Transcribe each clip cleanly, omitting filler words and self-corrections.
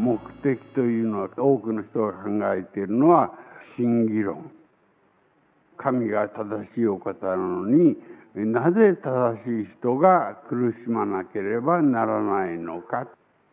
目的というのは、多くの人が考えているのは真偽論。神が正しいお方なのに、なぜ正しい人が苦しまなければならないのか。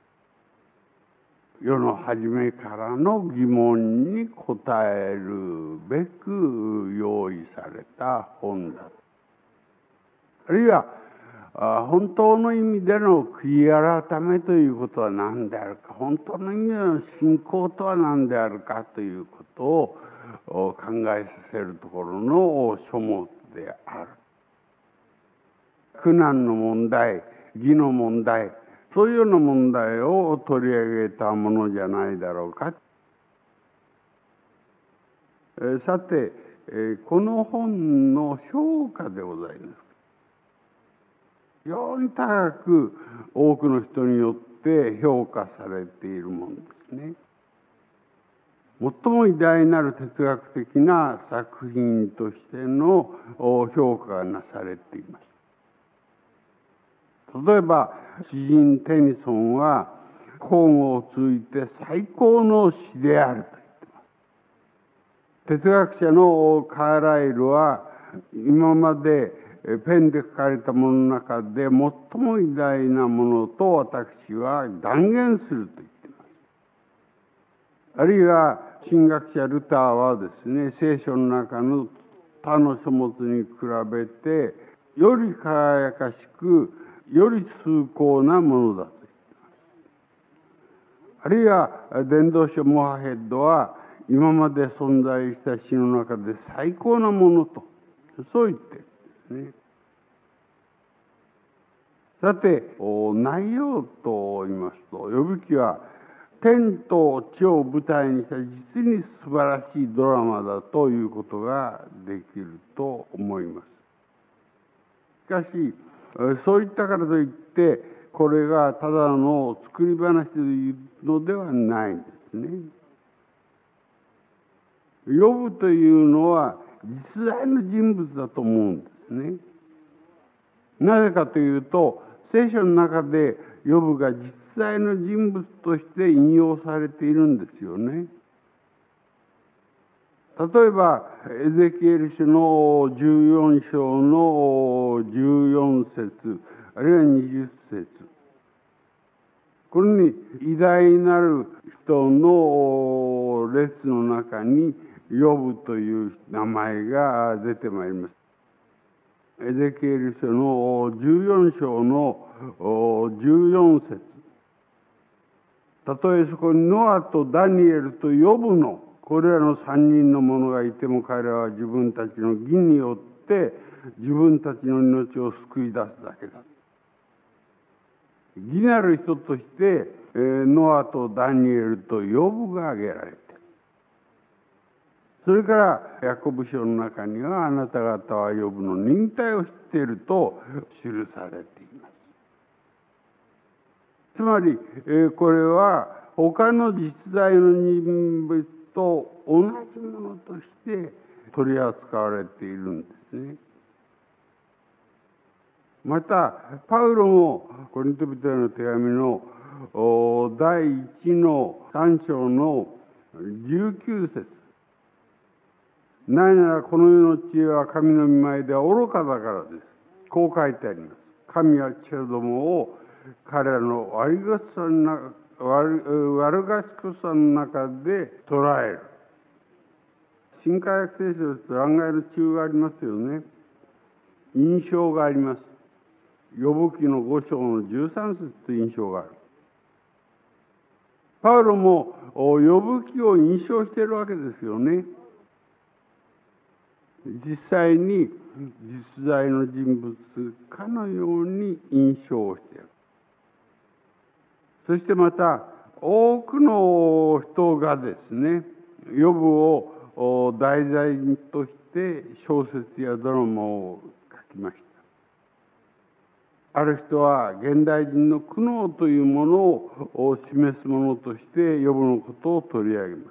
世の初めからの疑問に答えるべく用意された本だ。あるいは、本当の意味での悔い改めということは何であるか、本当の意味での信仰とは何であるかということを考えさせるところの書物である。苦難の問題、義の問題、そういうような問題を取り上げたものじゃないだろうか。さて、この本の評価でございます。非常に高く多くの人によって評価されているものですね。最も偉大なる哲学的な作品としての評価がなされています。例えば、詩人テニソンは、本を通じて最高の詩であると言っています。哲学者のカーライルは、今までペンで書かれたものの中で最も偉大なものと私は断言すると言っています。あるいは、神学者ルターはですね、聖書の中の他の書物に比べて、より輝かしく、より崇高なものだと言っています。あるいは、伝道書モハヘッドは、今まで存在した詩の中で最高なものと、そう言っているんですね。さて、内容と言いますと、呼ぶ記は、天と地を舞台にした実に素晴らしいドラマだということができると思います。しかし、そういったからといって、これがただの作り話というのではないんですね。ヨブというのは実在の人物だと思うんですね。なぜかというと、聖書の中でヨブが実在の人物として引用されているんですよね。例えば、エゼキエル書の14章の14節、あるいは20節。これに偉大なる人の列の中にヨブという名前が出てまいります。エゼキエル書の14章の14節。たとえそこにノアとダニエルとヨブのこれらの三人の者がいても、彼らは自分たちの義によって自分たちの命を救い出すだけだ。義なる人としてノアとダニエルとヨブが挙げられている。それからヤコブ書の中には、あなた方はヨブの忍耐を知っていると記されています。つまり、これは他の実在の人物と同じものとして取り扱われているんですね。また、パウロもコリント人への手紙の第1の3章の19節。なぜならこの世の知恵は神の御前では愚かだからです。こう書いてあります。神は知恵どもを彼らの悪賢さの中で捉える。新科学聖書ですと案外の中がありますよね。印象があります。ヨブ記の5章の13節という印象がある。パウロもヨブ記を印象しているわけですよね。実際に実在の人物かのように印象をしている。そしてまた多くの人がですね、ヨブを題材として小説やドラマを書きました。ある人は現代人の苦悩というものを示すものとしてヨブのことを取り上げます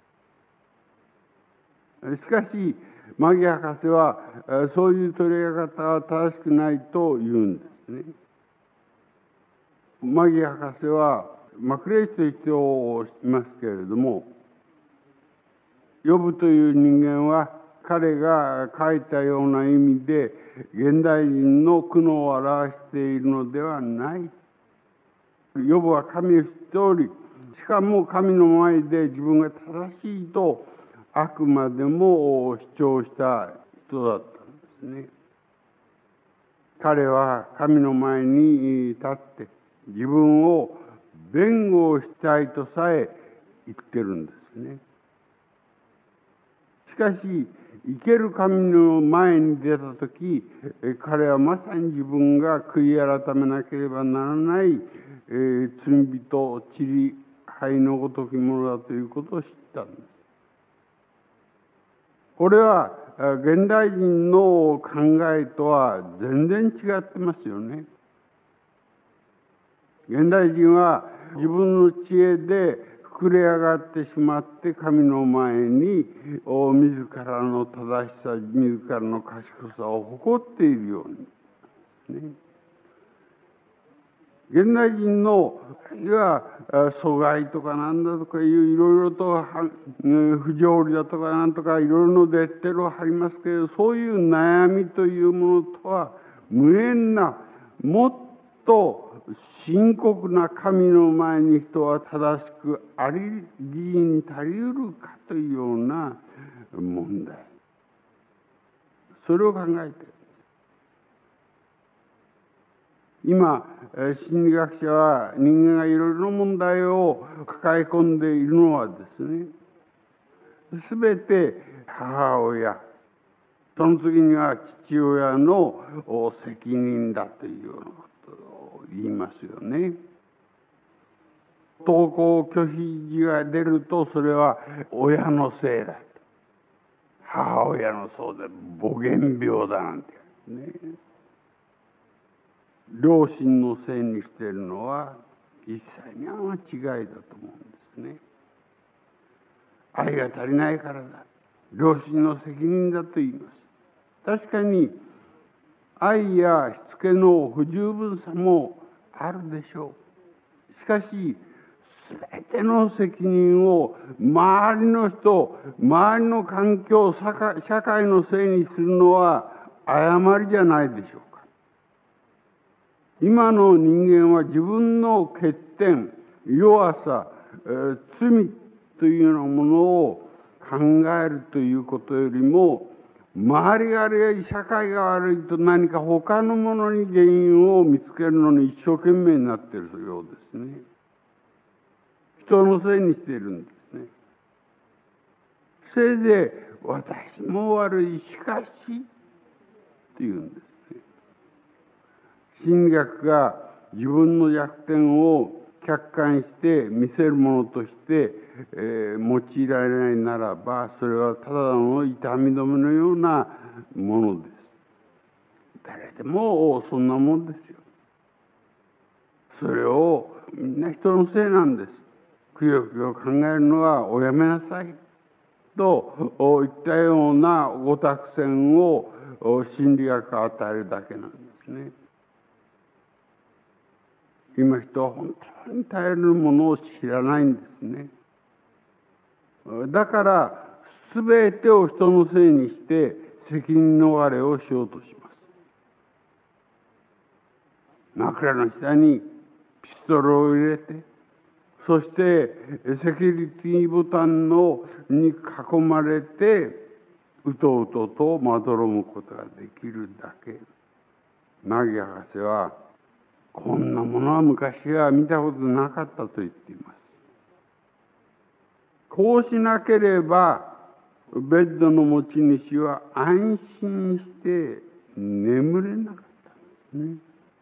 。しかし、マギ博士はそういう取り上げ方は正しくないと言うんですね。マギ博士はクレイスという人をいますけれども、ヨブという人間は彼が書いたような意味で現代人の苦悩を表しているのではない。ヨブは神を知っており、しかも神の前で自分が正しいとあくまでも主張した人だったんですね。彼は神の前に立って自分を弁護をしたいとさえ言ってるんですね。しかし、生ける神の前に出たとき、彼はまさに自分が悔い改めなければならない、罪人、塵灰のごときものだということを知ったんです。これは現代人の考えとは全然違ってますよね。現代人は自分の知恵で膨れ上がってしまって神の前に自らの正しさ、自らの賢さを誇っているように、ね。現代人の阻害とかなんだとかいういろいろと不条理だとかなんとかいろいろなレッテルを貼りますけれど、そういう悩みというものとは無縁な、もっと深刻な神の前に人は正しくあり義に足りうるかというような問題。それを考えている。今、心理学者は人間がいろいろな問題を抱え込んでいるのはですね、すべて母親、その次には父親の責任だというようなことを言いますよね。登校拒否時が出ると、それは親のせいだ。母親のそうで母原病だなんてね。両親のせいにしているのは一切に間違いだと思うんですね。愛が足りないからだ。両親の責任だと言います。確かに愛やしつけの不十分さもあるでしょう。しかし、すべての責任を周りの人、周りの環境、社会のせいにするのは誤りじゃないでしょうか。今の人間は自分の欠点、弱さ、罪というようなものを考えるということよりも、周りが悪い、社会が悪いと何か他のものに原因を見つけるのに一生懸命になっているようですね。人のせいにしているんですね。せいぜい私も悪い、しかしというんですね。心理学が自分の弱点を客観して見せるものとして、用いられないならば、それはただの痛み止めのようなものです。誰でもそんなもんですよ。それをみんな人のせいなんです。くよくよ考えるのはおやめなさいといったようなご託宣を心理学が与えるだけなんですね。今人は本当に頼るものを知らないんですね。だから全てを人のせいにして責任逃れをしようとします。枕の下にピストルを入れて、そしてセキュリティボタンに囲まれてうとうととまどろむことができるだけ。マギ博士はこんなものは昔は見たことなかったと言っています。こうしなければベッドの持ち主は安心して眠れなかったんですね。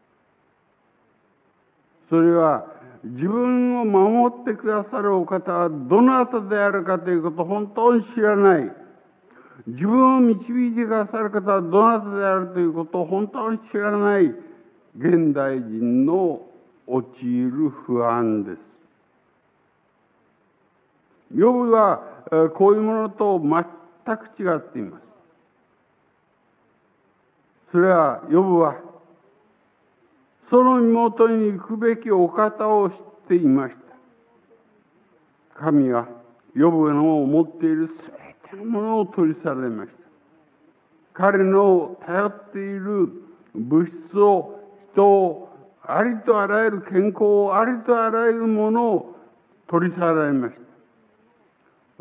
それは自分を守ってくださるお方はどなたであるかということを本当に知らない。自分を導いてくださる方はどなたであるということを本当に知らない現代人の陥る不安です。ヨブはこういうものと全く違っています。それはヨブはその妹に行くべきお方を知っていました。 神はヨブの持っているすべてのものを取り去られました。彼の頼っている物質を、人を、ありとあらゆる健康を、ありとあらゆるものを取り去られました。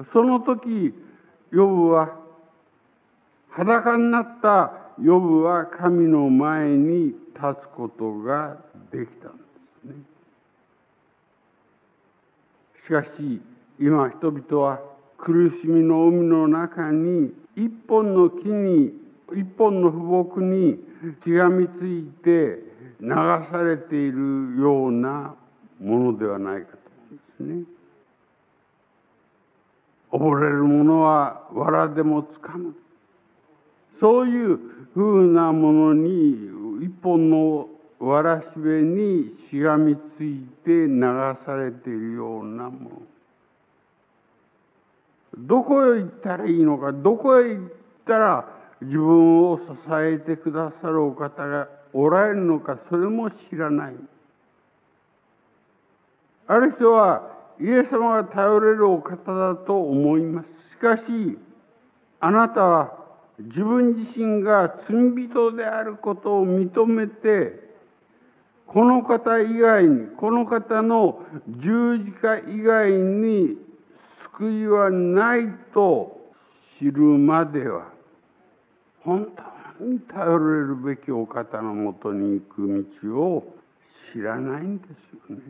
その時、ヨブは、裸になったヨブは神の前に立つことができたんですね。しかし、今人々は苦しみの海の中に一本の木に、一本の腐木にしがみついて流されているようなものではないかと思うんですね。溺れる者は藁でもつかむ。そういうふうなものに、一本のわらしべにしがみついて流されているようなもの。どこへ行ったらいいのか、どこへ行ったら自分を支えてくださるお方がおられるのか、それも知らない。ある人はイエス様が頼れるお方だと思います。しかし、あなたは自分自身が罪人であることを認めて、この方以外に、この方の十字架以外に救いはないと知るまでは、本当に頼れるべきお方のもとに行く道を知らないんですよね。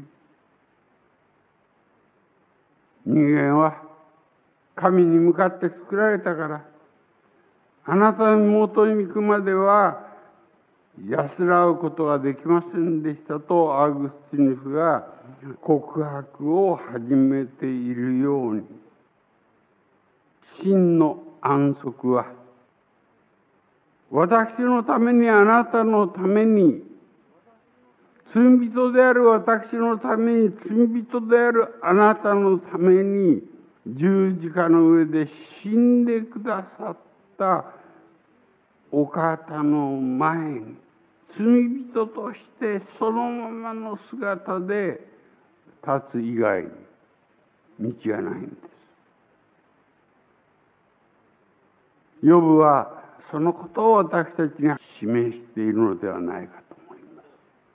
人間は神に向かって作られたから、あなたの元に行くまでは安らうことができませんでしたとアグスティヌスが告白を始めているように、真の安息は私のために、あなたのために、罪人である私のために、罪人であるあなたのために十字架の上で死んでくださったお方の前に、罪人としてそのままの姿で立つ以外に道がないんです。ヨブはそのことを私たちに示しているのではないかと思います。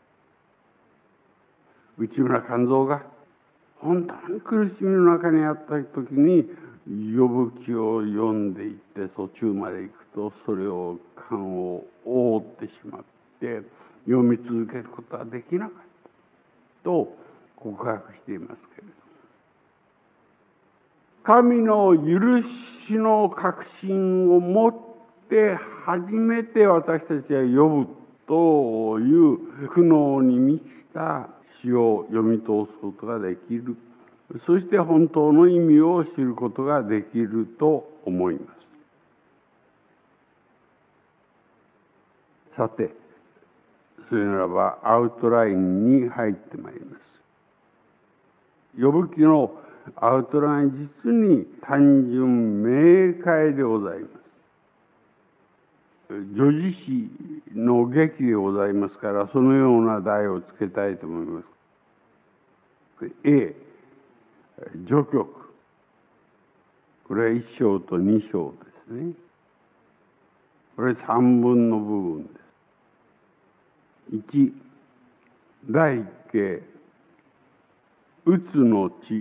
内村勘三が本当に苦しみの中にあった時に、ヨブ記を読んでいって途中まで行くと、それを感を覆ってしまって読み続けることはできなかったと告白していますけれども、神の許しの確信を持って初めて私たちはヨブという苦悩に満ちた詩を読み通すことができる。そして本当の意味を知ることができると思います。さて、それならばアウトラインに入ってまいります。ヨブ記のアウトライン、実に単純明快でございます。叙事詩の劇でございますから、そのような題をつけたいと思います。A、序曲。これは1章と2章ですね。これ3分の部分です。1、第1形、うつの地。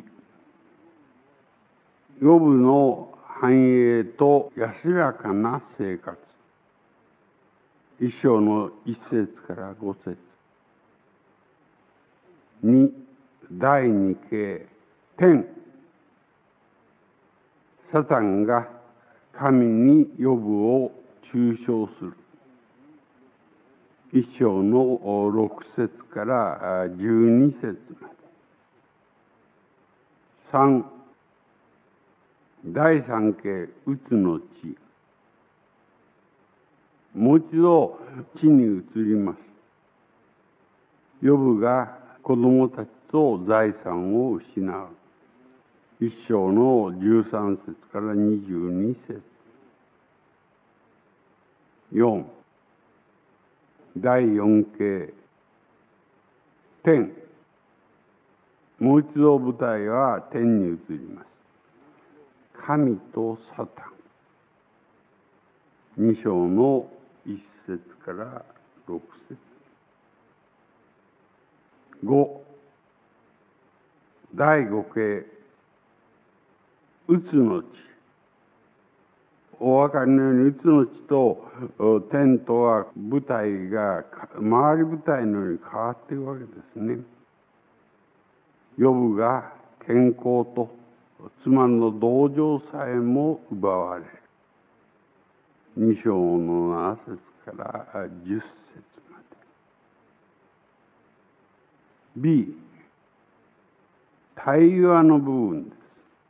ヨブの繁栄と安らかな生活。1章の1節から5節。2、第2形、天。サタンが神にヨブを中傷する。1章の6節から12節まで。3、第3形、うつの地。もう一度地に移ります。ヨブが子供たちと財産を失う。1章の13節から22節。4、第4形、天。 もう一度舞台は天に移ります。神とサタン。2章の1節から6節。5、第5形、うつの地。お分かりのように、うつの地と天とは舞台が周り舞台のように変わっていくわけですね。ヨブが健康と妻の同情さえも奪われる。2章の7節から10節まで。B、対話の部分です。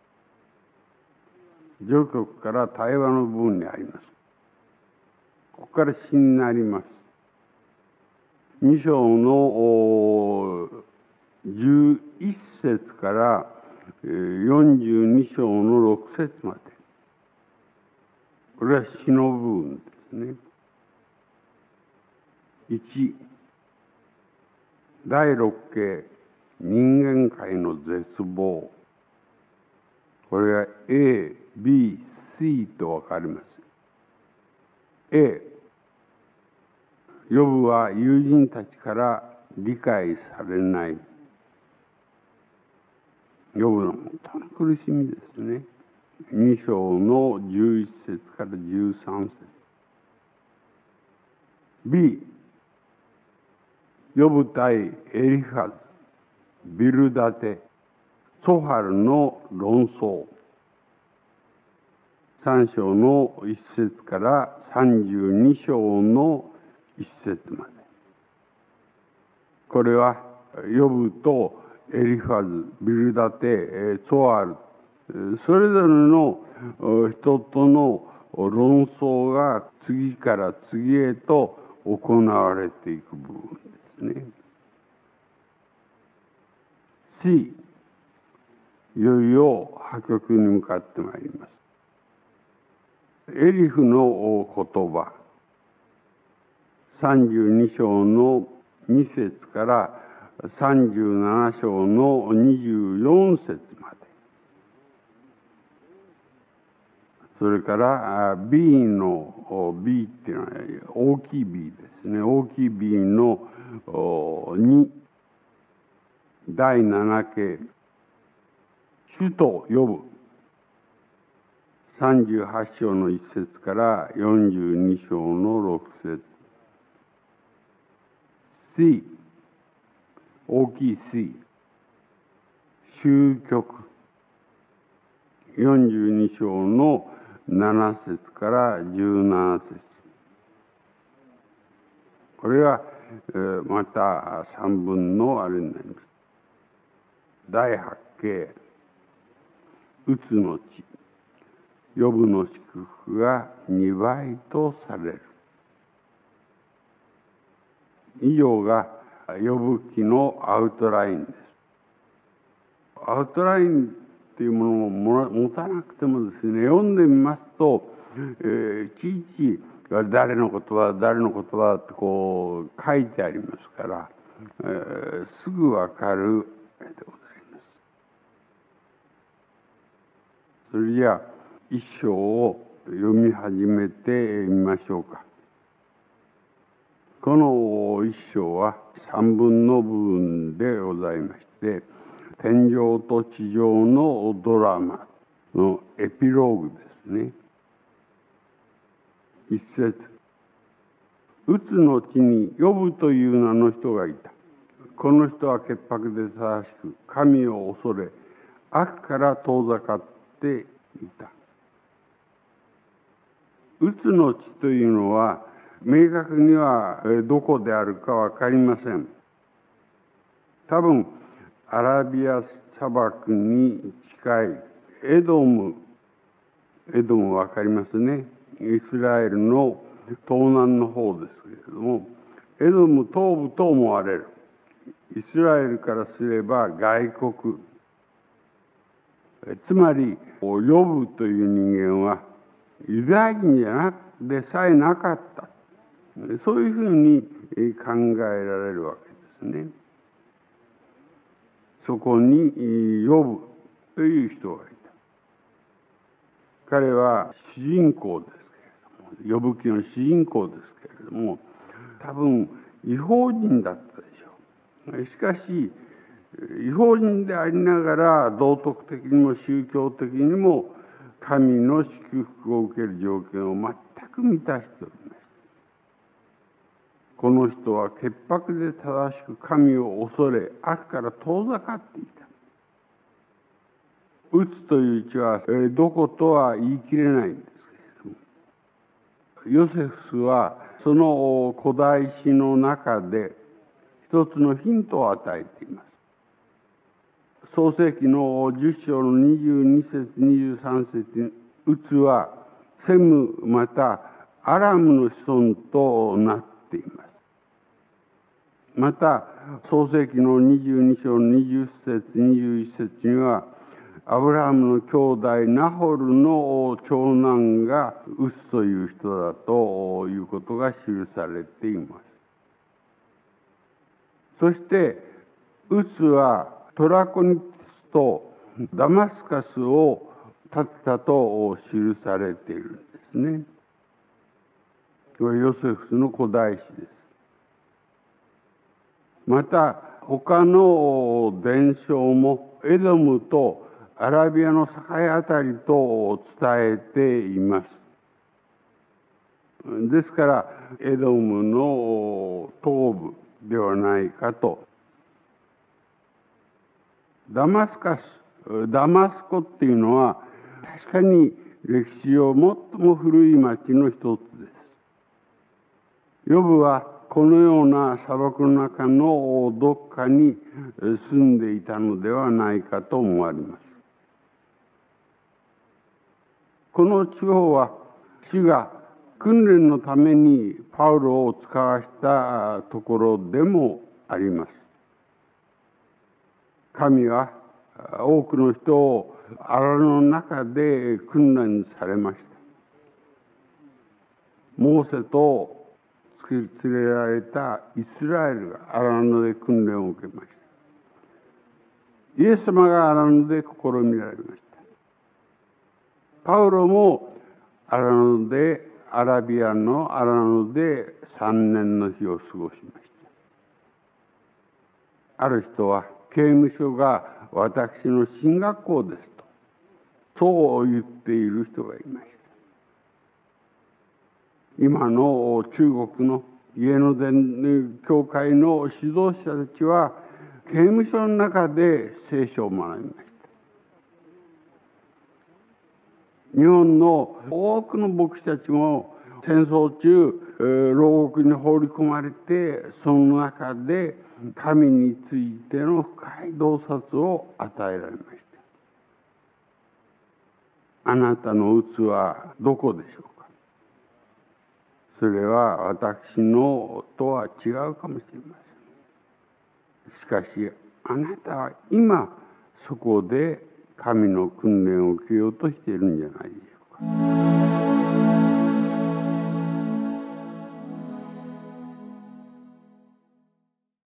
序曲から対話の部分にあります。ここから詩になります。2章の11節から42章の6節まで。これは詩の部分ですね。1、第6形、人間界の絶望。これは A、B、C と分かります。A、ヨブは友人たちから理解されない。ヨブの本当の苦しみですね。2章の11節から13節。B、ヨブ対エリファズ、ビルダテ、ソハルの論争。3章の1節から32章の1節まで。これはヨブとエリファズ、ビルダテ、ソハル、それぞれの人との論争が次から次へと行われていく部分ですね。C、いよいよ破局に向かってまいります。エリフの言葉、32章の2節から37章の24節まで。それから B の B っていうのは大きい B ですね。大きい B の2、第7形、主と呼ぶ。38章の1節から42章の6節。C、大きい C、終局。42章の7節から17節。これはまた3分のあれになります。第8形、うつの地。ヨブの祝福が2倍とされる。以上がヨブ記のアウトラインです。アウトラインっていうものを持たなくてもですね、読んでみますと、いちいち誰の言葉、誰の言葉ってこう書いてありますから、すぐわかるでございます。それじゃあ、一章を読み始めてみましょうか。この一章は3分の部分でございまして、天上と地上のドラマのエピローグですね。一節、うつの地にヨブという名の人がいた。この人は潔白で正しく、神を恐れ、悪から遠ざかっていた。うつの地というのは、明確にはどこであるかわかりません。多分、アラビア砂漠に近いエドムわかりますね。イスラエルの東南の方ですけれども、エドム東部と思われる。イスラエルからすれば外国。つまり、ヨブという人間はユダヤ人じゃなくでさえなかった。そういうふうに考えられるわけですね。 そこに呼ぶという人がいた。彼は主人公ですけれども、呼ぶ記の主人公ですけれども、多分違法人だったでしょう。しかし、違法人でありながら道徳的にも宗教的にも神の祝福を受ける条件を全く満たしております。この人は潔白で正しく神を恐れ、悪から遠ざかっていた。打つという地はどことは言い切れないんですけれども、ヨセフスはその古代史の中で一つのヒントを与えています。創世記の10章の22節23節に、ウツはセムまたアラムの子孫となっています。また創世記の22章の20節21節には、アブラハムの兄弟ナホルの長男がウツという人だということが記されています。そしてウツはトラコニティスとダマスカスを建てたと記されているんですね。これヨセフスの古代史です。また他の伝承もエドムとアラビアの境あたりと伝えています。ですからエドムの東部ではないかと。ダマスコっていうのは確かに歴史上最も古い町の一つです。ヨブはこのような砂漠の中のどっかに住んでいたのではないかと思われます。この地方は主が訓練のためにパウロを使わしたところでもあります。神は多くの人を荒野の中で訓練されました。モーセと連れられたイスラエルが荒野で訓練を受けました。イエス様が荒野で試みられました。パウロもアラビアの荒野で3年の日を過ごしました。ある人は刑務所が私の進学校ですと、そう言っている人がいました。今の中国の家の伝教会の指導者たちは刑務所の中で聖書を学びました。日本の多くの牧師たちも戦争中、牢獄に放り込まれて、その中で神についての深い洞察を与えられました。あなたの器はどこでしょうか。それは私のとは違うかもしれません。しかしあなたは今そこで神の訓練を受けようとしているんじゃないでしょうか。